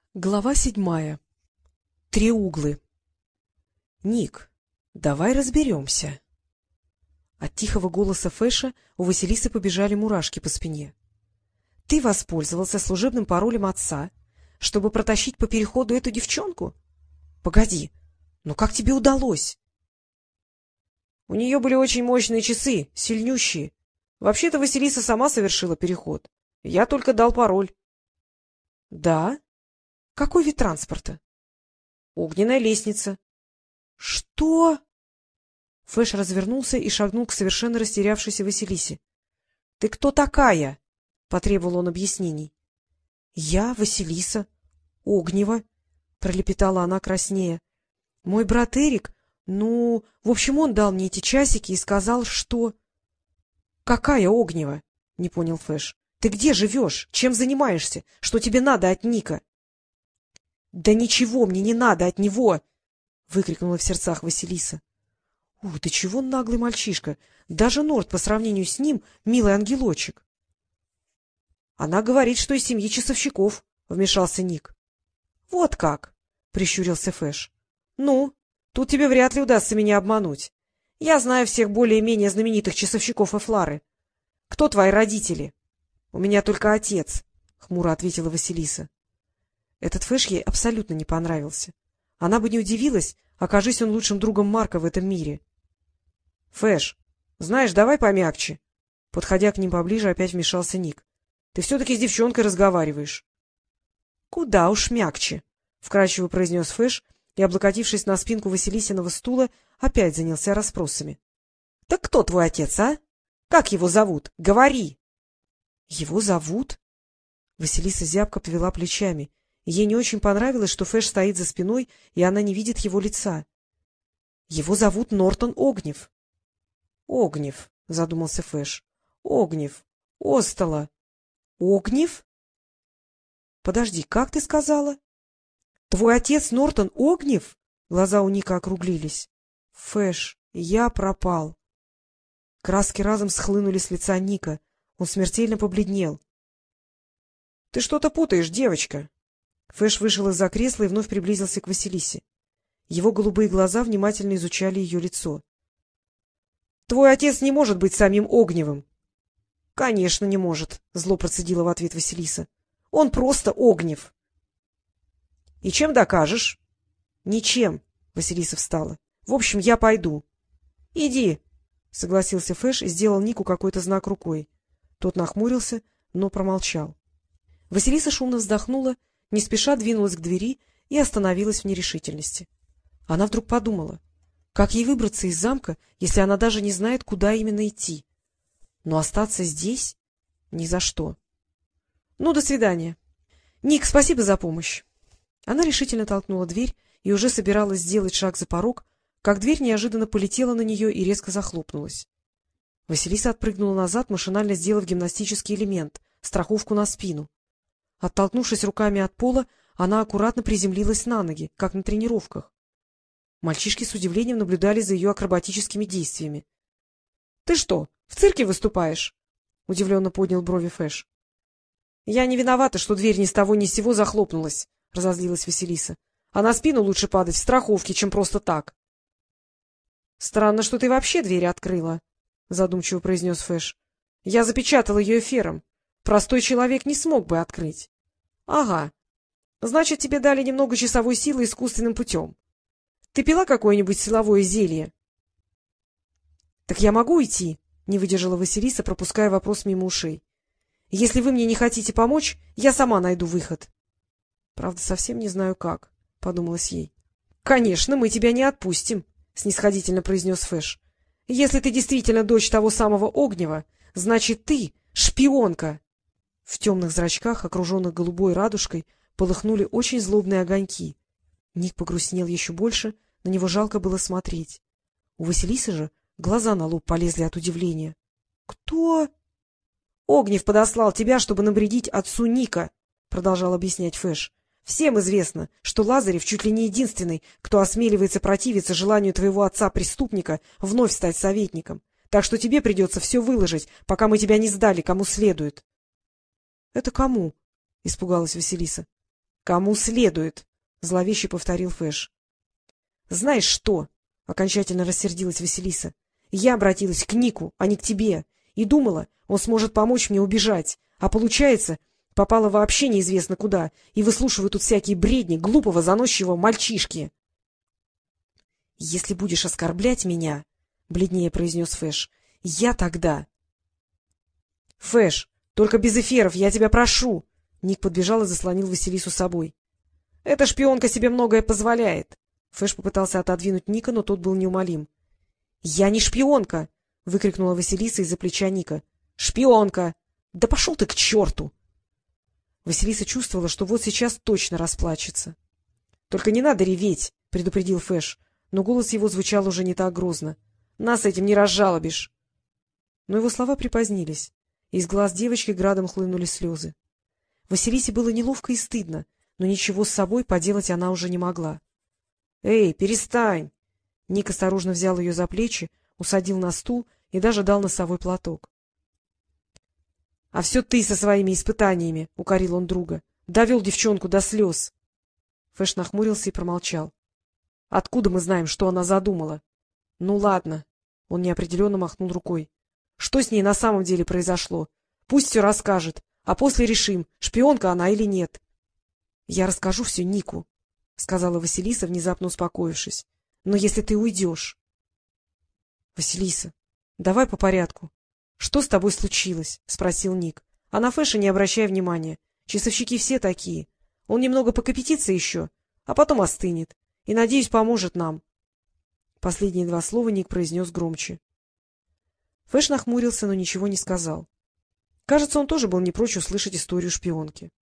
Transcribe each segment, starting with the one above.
Глава 7. Треуглы. — Ник, давай разберемся. От тихого голоса Фэша у Василисы побежали мурашки по спине. — Ты воспользовался служебным паролем отца, чтобы протащить по переходу эту девчонку? Погоди, но как тебе удалось? — У нее были очень мощные часы, сильнющие. Вообще-то Василиса сама совершила переход. Я только дал пароль. — Да? Какой вид транспорта? — Огненная лестница. — Что? Фэш развернулся и шагнул к совершенно растерявшейся Василисе. — Ты кто такая? — потребовал он объяснений. — Я Василиса. Огнева, — пролепетала она краснея. — Мой брат Эрик, в общем, он дал мне эти часики и сказал, что... — Какая Огнева? — не понял Фэш. — Ты где живешь? Чем занимаешься? Что тебе надо от Ника? — Да ничего мне не надо от него! — выкрикнула в сердцах Василиса. — Ух, да чего наглый мальчишка! Даже Норд по сравнению с ним милый ангелочек. — Она говорит, что из семьи часовщиков, — вмешался Ник. — Вот как! — прищурился Фэш. — Ну, тут тебе вряд ли удастся меня обмануть. Я знаю всех более-менее знаменитых часовщиков Эфлары. Кто твои родители? — У меня только отец, — хмуро ответила Василиса. Этот Фэш ей абсолютно не понравился. Она бы не удивилась, окажись он лучшим другом Марка в этом мире. — Фэш, знаешь, давай помягче. Подходя к ним поближе, опять вмешался Ник. — Ты все-таки с девчонкой разговариваешь. — Куда уж мягче, — вкрадчиво произнес Фэш и, облокотившись на спинку Василисиного стула, опять занялся расспросами. — Так кто твой отец, а? Как его зовут? Говори! — Его зовут? Василиса зябко повела плечами. Ей не очень понравилось, что Фэш стоит за спиной, и она не видит его лица. — Его зовут Нортон Огнев. — Огнев, — задумался Фэш. — Огнев. Остала. — Огнев? — Подожди, как ты сказала? — Твой отец Нортон Огнев? Глаза у Ника округлились. — Фэш, я пропал. Краски разом схлынули с лица Ника. Он смертельно побледнел. — Ты что-то путаешь, девочка. Фэш вышел из-за кресла и вновь приблизился к Василисе. Его голубые глаза внимательно изучали ее лицо. — Твой отец не может быть самим Огневым. — Конечно, не может, — зло процедила в ответ Василиса. — Он просто Огнев. — И чем докажешь? — Ничем, — Василиса встала. — В общем, я пойду. — Иди, — согласился Фэш и сделал Нику какой-то знак рукой. Тот нахмурился, но промолчал. Василиса шумно вздохнула, не спеша двинулась к двери и остановилась в нерешительности. Она вдруг подумала, как ей выбраться из замка, если она даже не знает, куда именно идти. Но остаться здесь — ни за что. — Ну, до свидания. — Ник, спасибо за помощь. Она решительно толкнула дверь и уже собиралась сделать шаг за порог, как дверь неожиданно полетела на нее и резко захлопнулась. Василиса отпрыгнула назад, машинально сделав гимнастический элемент — страховку на спину. Оттолкнувшись руками от пола, она аккуратно приземлилась на ноги, как на тренировках. Мальчишки с удивлением наблюдали за ее акробатическими действиями. — Ты что, в цирке выступаешь? — удивленно поднял брови Фэш. — Я не виновата, что дверь ни с того ни с сего захлопнулась, — разозлилась Василиса. — А на спину лучше падать в страховке, чем просто так. — Странно, что ты вообще дверь открыла, — задумчиво произнес Фэш. — Я запечатал ее эфиром. Простой человек не смог бы открыть. — Ага. Значит, тебе дали немного часовой силы искусственным путем. Ты пила какое-нибудь силовое зелье? — Так я могу идти? — не выдержала Василиса, пропуская вопрос мимо ушей. — Если вы мне не хотите помочь, я сама найду выход. — Правда, совсем не знаю как, — подумалось ей. — Конечно, мы тебя не отпустим, — снисходительно произнес Фэш. — Если ты действительно дочь того самого Огнева, значит, ты шпионка. В темных зрачках, окруженных голубой радужкой, полыхнули очень злобные огоньки. Ник погрустнел еще больше, на него жалко было смотреть. У Василисы же глаза на лоб полезли от удивления. — Кто? — Огнев подослал тебя, чтобы навредить отцу Ника, — продолжал объяснять Фэш. — Всем известно, что Лазарев чуть ли не единственный, кто осмеливается противиться желанию твоего отца-преступника вновь стать советником. Так что тебе придется все выложить, пока мы тебя не сдали кому следует. — Это кому? — испугалась Василиса. — Кому следует, — зловеще повторил Фэш. — Знаешь что? — окончательно рассердилась Василиса. — Я обратилась к Нику, а не к тебе, и думала, он сможет помочь мне убежать, а получается, попала вообще неизвестно куда, и выслушиваю тут всякие бредни глупого, заносчивого мальчишки. — Если будешь оскорблять меня, — бледнее произнес Фэш, — я тогда... — Фэш, только без эфиров, я тебя прошу! Ник подбежал и заслонил Василису собой. — Эта шпионка себе многое позволяет. Фэш попытался отодвинуть Ника, но тот был неумолим. — Я не шпионка! — выкрикнула Василиса из-за плеча Ника. — Шпионка! Да пошел ты к черту! Василиса чувствовала, что вот сейчас точно расплачется. — Только не надо реветь, — предупредил Фэш, но голос его звучал уже не так грозно. — Нас этим не разжалобишь. Но его слова припозднились. Из глаз девочки градом хлынули слезы. Василисе было неловко и стыдно, но ничего с собой поделать она уже не могла. — Эй, перестань! Ник осторожно взял ее за плечи, усадил на стул и даже дал носовой платок. — А все ты со своими испытаниями, — укорил он друга. — Довел девчонку до слез. Фэш нахмурился и промолчал. — Откуда мы знаем, что она задумала? — Ну, ладно. Он неопределенно махнул рукой. — Что с ней на самом деле произошло? Пусть все расскажет, а после решим, шпионка она или нет. — Я расскажу все Нику, — сказала Василиса, внезапно успокоившись. — Но если ты уйдешь... — Василиса, давай по порядку. — Что с тобой случилось? — спросил Ник. — А на Фэша не обращай внимания. Часовщики все такие. Он немного покипятится еще, а потом остынет. И, надеюсь, поможет нам. Последние два слова Ник произнес громче. Фэш нахмурился, но ничего не сказал. Кажется, он тоже был не прочь услышать историю шпионки.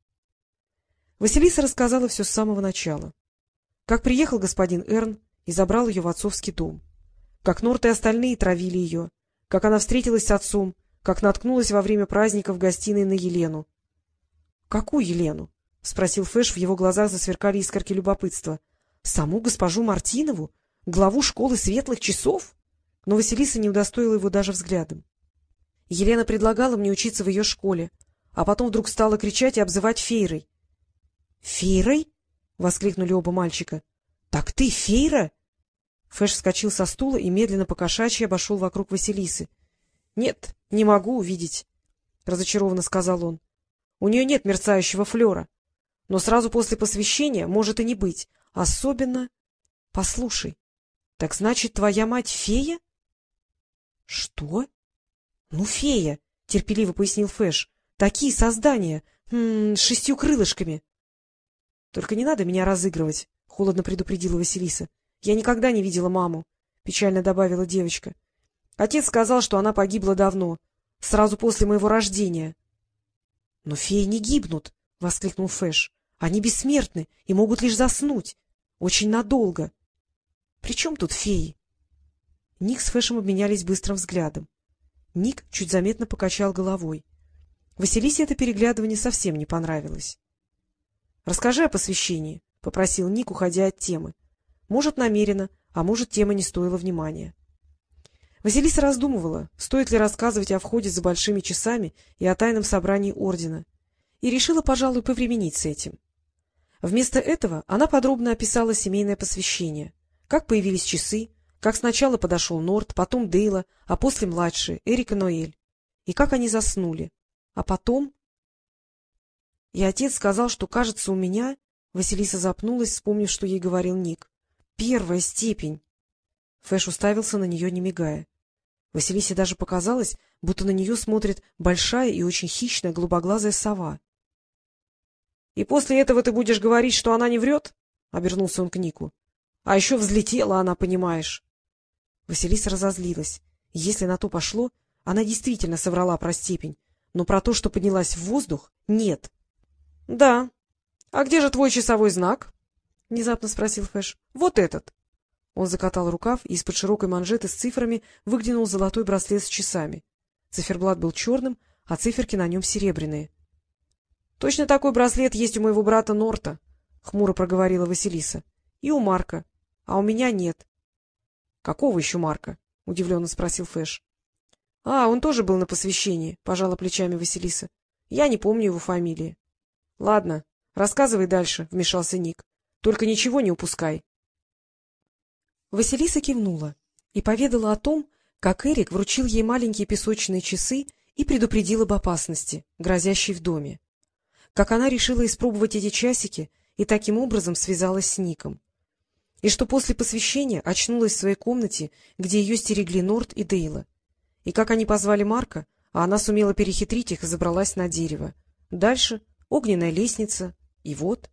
Василиса рассказала все с самого начала. Как приехал господин Эрн и забрал ее в отцовский дом. Как Норт и остальные травили ее. Как она встретилась с отцом. Как наткнулась во время праздника в гостиной на Елену. — Какую Елену? — спросил Фэш, в его глазах засверкали искорки любопытства. — Саму госпожу Мартинову? Главу школы светлых часов? Но Василиса не удостоила его даже взглядом. Елена предлагала мне учиться в ее школе, а потом вдруг стала кричать и обзывать Фейрой. — Фейрой? — воскликнули оба мальчика. — Так ты Фейра? Фэш вскочил со стула и медленно по-кошачьи обошел вокруг Василисы. — Нет, не могу увидеть, — разочарованно сказал он. — У нее нет мерцающего флера. Но сразу после посвящения может и не быть. Особенно... Послушай, так значит, твоя мать фея? — Что? — Ну, фея, — терпеливо пояснил Фэш. — Такие создания, с 6 крылышками. — Только не надо меня разыгрывать, — холодно предупредила Василиса. — Я никогда не видела маму, — печально добавила девочка. Отец сказал, что она погибла давно, сразу после моего рождения. — Но феи не гибнут, — воскликнул Фэш. — Они бессмертны и могут лишь заснуть. Очень надолго. — При чем тут феи? Ник с Фэшем обменялись быстрым взглядом. Ник чуть заметно покачал головой. Василисе это переглядывание совсем не понравилось. — Расскажи о посвящении, — попросил Ник, уходя от темы. Может, намеренно, а может, тема не стоила внимания. Василиса раздумывала, стоит ли рассказывать о входе за большими часами и о тайном собрании ордена, и решила, пожалуй, повременить с этим. Вместо этого она подробно описала семейное посвящение, как появились часы, как сначала подошел Норт, потом Дейла, а после младшие, Эрик и Ноэль, и как они заснули. А потом... И отец сказал, что, кажется, у меня... Василиса запнулась, вспомнив, что ей говорил Ник. — 1-я степень. Фэш уставился на нее, не мигая. Василисе даже показалось, будто на нее смотрит большая и очень хищная голубоглазая сова. — И после этого ты будешь говорить, что она не врет? — обернулся он к Нику. — А еще взлетела она, понимаешь. Василиса разозлилась. Если на то пошло, она действительно соврала про степень, но про то, что поднялась в воздух, нет. — Да. А где же твой часовой знак? — внезапно спросил Фэш. — Вот этот. Он закатал рукав, и из-под широкой манжеты с цифрами выглянул золотой браслет с часами. Циферблат был черным, а циферки на нем серебряные. — Точно такой браслет есть у моего брата Норта, — хмуро проговорила Василиса. — И у Марка. А у меня нет. — Какого еще Марка? — удивленно спросил Фэш. — А, он тоже был на посвящении, — пожала плечами Василиса. — Я не помню его фамилии. — Ладно, Рассказывай дальше, — вмешался Ник. — Только ничего не упускай. Василиса кивнула и поведала о том, как Эрик вручил ей маленькие песочные часы и предупредил об опасности, грозящей в доме. Как она решила испробовать эти часики и таким образом связалась с Ником. И что после посвящения очнулась в своей комнате, где ее стерегли Норт и Дейла. И как они позвали Марка, а она сумела перехитрить их и забралась на дерево. Дальше огненная лестница, и вот...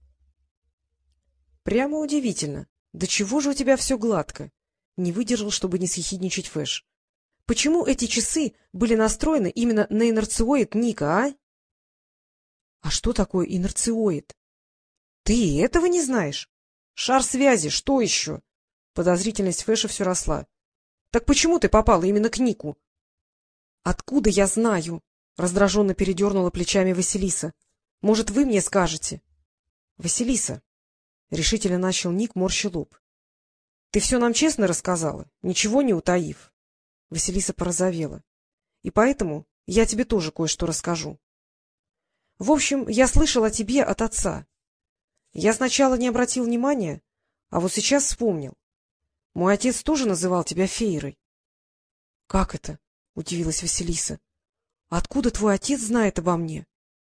— Прямо удивительно. Да чего же у тебя все гладко? Не выдержал, чтобы не съехидничать Фэш. Почему эти часы были настроены именно на инерциоид Ника, а? — А что такое инерциоид? — Ты этого не знаешь? Шар связи, что еще? Подозрительность Фэша все росла. — Так почему ты попала именно к Нику? — Откуда я знаю? — раздраженно передернула плечами Василиса. — Может, вы мне скажете? — Василиса, — решительно начал Ник, морща лоб. — Ты все нам честно рассказала, ничего не утаив. Василиса порозовела. — И поэтому я тебе тоже кое-что расскажу. В общем, я слышал о тебе от отца. Я сначала не обратил внимания, а вот сейчас вспомнил. Мой отец тоже называл тебя Фейрой. — Как это? — удивилась Василиса. — Откуда твой отец знает обо мне?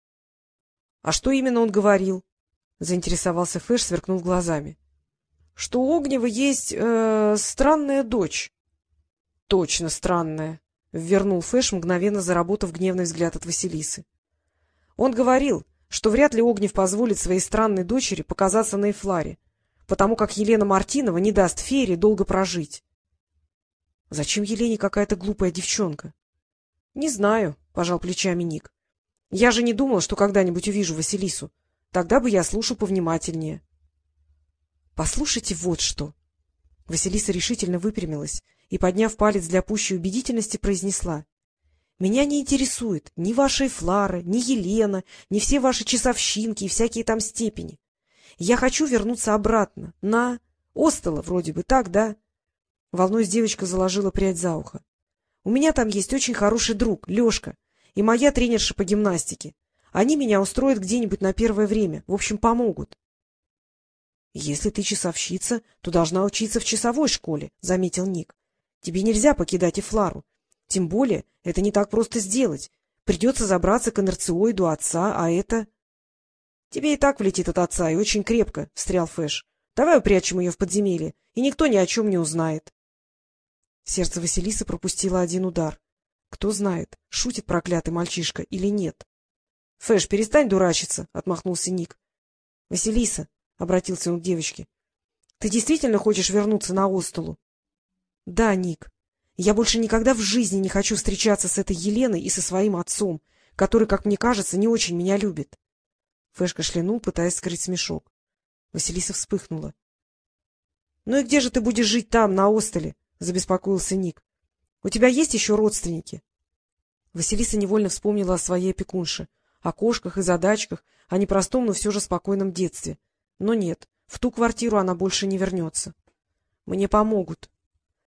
— А что именно он говорил? — заинтересовался Фэш, сверкнув глазами. — Что у Огнева есть странная дочь. — Точно странная, — ввернул Фэш, мгновенно заработав гневный взгляд от Василисы. Он говорил, что вряд ли Огнев позволит своей странной дочери показаться на Эфларе, потому как Елена Мартинова не даст Фере долго прожить. — Зачем Елене какая-то глупая девчонка? — Не знаю, — пожал плечами Ник. — Я же не думал, что когда-нибудь увижу Василису. Тогда бы я слушал повнимательнее. — Послушайте вот что. Василиса решительно выпрямилась и, подняв палец для пущей убедительности, произнесла. — Меня не интересует ни ваша Эфлара, ни Елена, ни все ваши часовщинки и всякие там степени. Я хочу вернуться обратно, на... Остала вроде бы, так, да? Волнуясь, девочка заложила прядь за ухо. — У меня там есть очень хороший друг, Лёшка, и моя тренерша по гимнастике. Они меня устроят где-нибудь на первое время, в общем, помогут. — Если ты часовщица, то должна учиться в часовой школе, — заметил Ник. — Тебе нельзя покидать Эфлару. Тем более, это не так просто сделать. Придется забраться к инерциоиду отца, а это... — Тебе и так влетит от отца, и очень крепко, — встрял Фэш. — Давай упрячем ее в подземелье, и никто ни о чем не узнает. Сердце Василисы пропустило один удар. Кто знает, шутит проклятый мальчишка или нет. — Фэш, перестань дурачиться, — отмахнулся Ник. — Василиса, — обратился он к девочке, — ты действительно хочешь вернуться на Остолу? — Да, Ник. Я больше никогда в жизни не хочу встречаться с этой Еленой и со своим отцом, который, как мне кажется, не очень меня любит. Фэш кашлянул, пытаясь скрыть смешок. Василиса вспыхнула. — Ну и где же ты будешь жить там, на Остоле? — забеспокоился Ник. — У тебя есть еще родственники? Василиса невольно вспомнила о своей опекунше, о кошках и задачках, о непростом, но все же спокойном детстве. Но нет, в ту квартиру она больше не вернется. — Мне помогут,